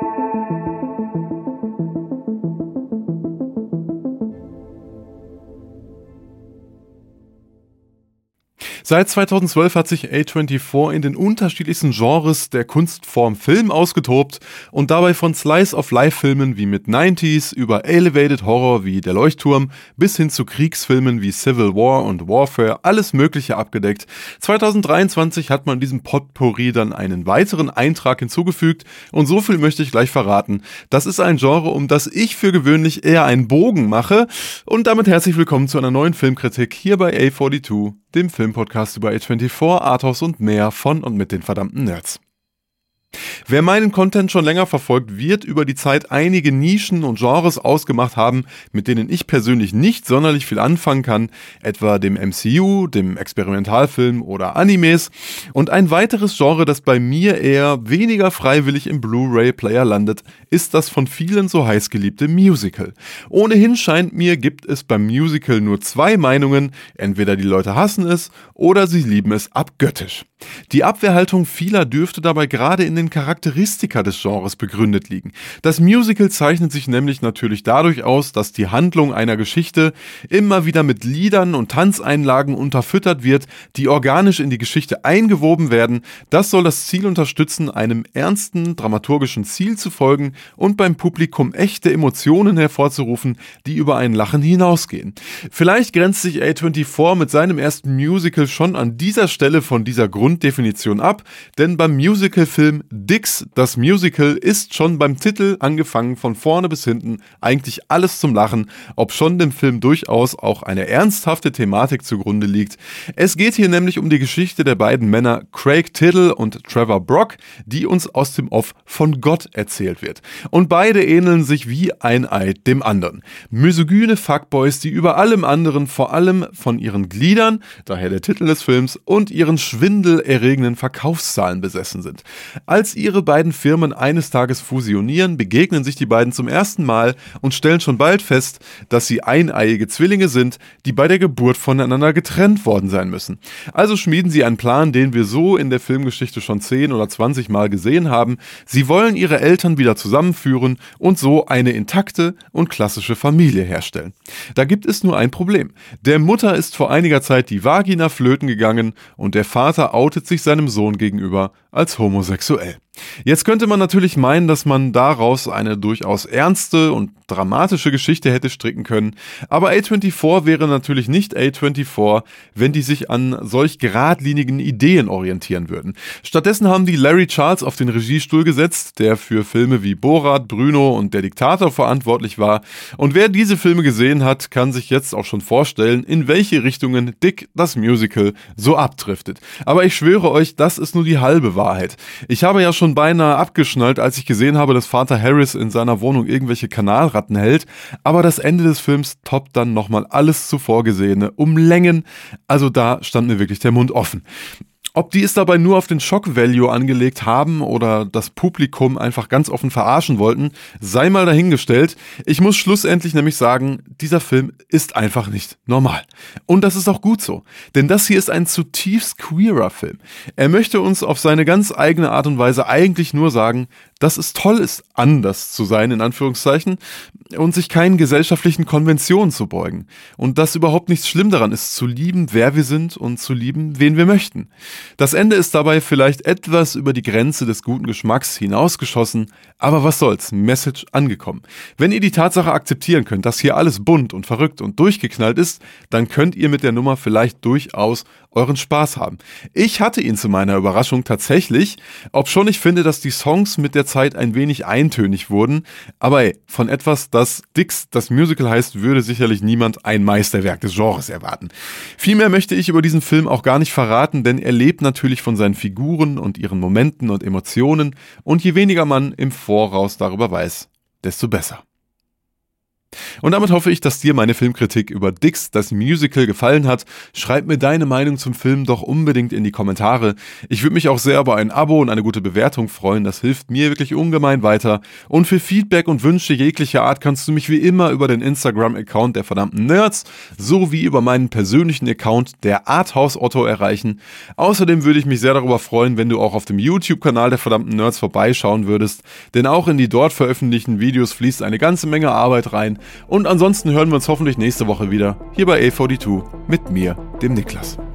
Seit 2012 hat sich A24 in den unterschiedlichsten Genres der Kunstform Film ausgetobt und dabei von Slice-of-Life-Filmen wie Mid-90s über Elevated Horror wie Der Leuchtturm bis hin zu Kriegsfilmen wie Civil War und Warfare alles Mögliche abgedeckt. 2023 hat man diesem Potpourri dann einen weiteren Eintrag hinzugefügt und so viel möchte ich gleich verraten. Das ist ein Genre, um das ich für gewöhnlich eher einen Bogen mache und damit herzlich willkommen zu einer neuen Filmkritik hier bei A42, dem Filmpodcast über A24, Arthouse und mehr von und mit den verdammten Nerds. Wer meinen Content schon länger verfolgt, wird über die Zeit einige Nischen und Genres ausgemacht haben, mit denen ich persönlich nicht sonderlich viel anfangen kann, etwa dem MCU, dem Experimentalfilm oder Animes. Und ein weiteres Genre, das bei mir eher weniger freiwillig im Blu-ray-Player landet, ist das von vielen so heiß geliebte Musical. Ohnehin scheint mir, gibt es beim Musical nur zwei Meinungen, entweder die Leute hassen es oder sie lieben es abgöttisch. Die Abwehrhaltung vieler dürfte dabei gerade in den Charakteristika des Genres begründet liegen. Das Musical zeichnet sich nämlich natürlich dadurch aus, dass die Handlung einer Geschichte immer wieder mit Liedern und Tanzeinlagen unterfüttert wird, die organisch in die Geschichte eingewoben werden. Das soll das Ziel unterstützen, einem ernsten dramaturgischen Ziel zu folgen und beim Publikum echte Emotionen hervorzurufen, die über ein Lachen hinausgehen. Vielleicht grenzt sich A24 mit seinem ersten Musical schon an dieser Stelle von dieser Grunddefinition ab, denn beim Musicalfilm Dix, das Musical, ist schon beim Titel, angefangen von vorne bis hinten, eigentlich alles zum Lachen, ob schon dem Film durchaus auch eine ernsthafte Thematik zugrunde liegt. Es geht hier nämlich um die Geschichte der beiden Männer Craig Tittle und Trevor Brock, die uns aus dem Off von Gott erzählt wird. Und beide ähneln sich wie ein Ei dem anderen. Misogyne Fuckboys, die über allem anderen vor allem von ihren Gliedern, daher der Titel des Films, und ihren schwindelerregenden Verkaufszahlen besessen sind. Als ihre beiden Firmen eines Tages fusionieren, begegnen sich die beiden zum ersten Mal und stellen schon bald fest, dass sie eineiige Zwillinge sind, die bei der Geburt voneinander getrennt worden sein müssen. Also schmieden sie einen Plan, den wir so in der Filmgeschichte schon 10 oder 20 Mal gesehen haben. Sie wollen ihre Eltern wieder zusammenführen und so eine intakte und klassische Familie herstellen. Da gibt es nur ein Problem. Der Mutter ist vor einiger Zeit die Vagina flöten gegangen und der Vater outet sich seinem Sohn gegenüber als homosexuell. Jetzt könnte man natürlich meinen, dass man daraus eine durchaus ernste und dramatische Geschichte hätte stricken können, aber A24 wäre natürlich nicht A24, wenn die sich an solch geradlinigen Ideen orientieren würden. Stattdessen haben die Larry Charles auf den Regiestuhl gesetzt, der für Filme wie Borat, Bruno und Der Diktator verantwortlich war, und wer diese Filme gesehen hat, kann sich jetzt auch schon vorstellen, in welche Richtungen Dick, das Musical, so abdriftet. Aber ich schwöre euch, das ist nur die halbe Wahrheit. Ich habe ja schon beinahe abgeschnallt, als ich gesehen habe, dass Vater Harris in seiner Wohnung irgendwelche Kanalratten hält, aber das Ende des Films toppt dann nochmal alles zuvor Gesehene um Längen, also da stand mir wirklich der Mund offen. Ob die es dabei nur auf den Shock-Value angelegt haben oder das Publikum einfach ganz offen verarschen wollten, sei mal dahingestellt. Ich muss schlussendlich nämlich sagen, dieser Film ist einfach nicht normal. Und das ist auch gut so, denn das hier ist ein zutiefst queerer Film. Er möchte uns auf seine ganz eigene Art und Weise eigentlich nur sagen, dass es toll ist, anders zu sein, in Anführungszeichen, und sich keinen gesellschaftlichen Konventionen zu beugen. Und dass überhaupt nichts schlimm daran ist, zu lieben, wer wir sind und zu lieben, wen wir möchten. Das Ende ist dabei vielleicht etwas über die Grenze des guten Geschmacks hinausgeschossen, aber was soll's, Message angekommen. Wenn ihr die Tatsache akzeptieren könnt, dass hier alles bunt und verrückt und durchgeknallt ist, dann könnt ihr mit der Nummer vielleicht durchaus euren Spaß haben. Ich hatte ihn zu meiner Überraschung tatsächlich, obschon ich finde, dass die Songs mit der Zeit ein wenig eintönig wurden, aber ey, von etwas, das Dix, das Musical heißt, würde sicherlich niemand ein Meisterwerk des Genres erwarten. Vielmehr möchte ich über diesen Film auch gar nicht verraten, denn er lebt natürlich von seinen Figuren und ihren Momenten und Emotionen, und je weniger man im Voraus darüber weiß, desto besser. Und damit hoffe ich, dass dir meine Filmkritik über Dix, das Musical, gefallen hat. Schreib mir deine Meinung zum Film doch unbedingt in die Kommentare. Ich würde mich auch sehr über ein Abo und eine gute Bewertung freuen. Das hilft mir wirklich ungemein weiter. Und für Feedback und Wünsche jeglicher Art kannst du mich wie immer über den Instagram-Account der verdammten Nerds sowie über meinen persönlichen Account der Arthouse Otto erreichen. Außerdem würde ich mich sehr darüber freuen, wenn du auch auf dem YouTube-Kanal der verdammten Nerds vorbeischauen würdest. Denn auch in die dort veröffentlichten Videos fließt eine ganze Menge Arbeit rein. Und ansonsten hören wir uns hoffentlich nächste Woche wieder, hier bei A42, mit mir, dem Niklas.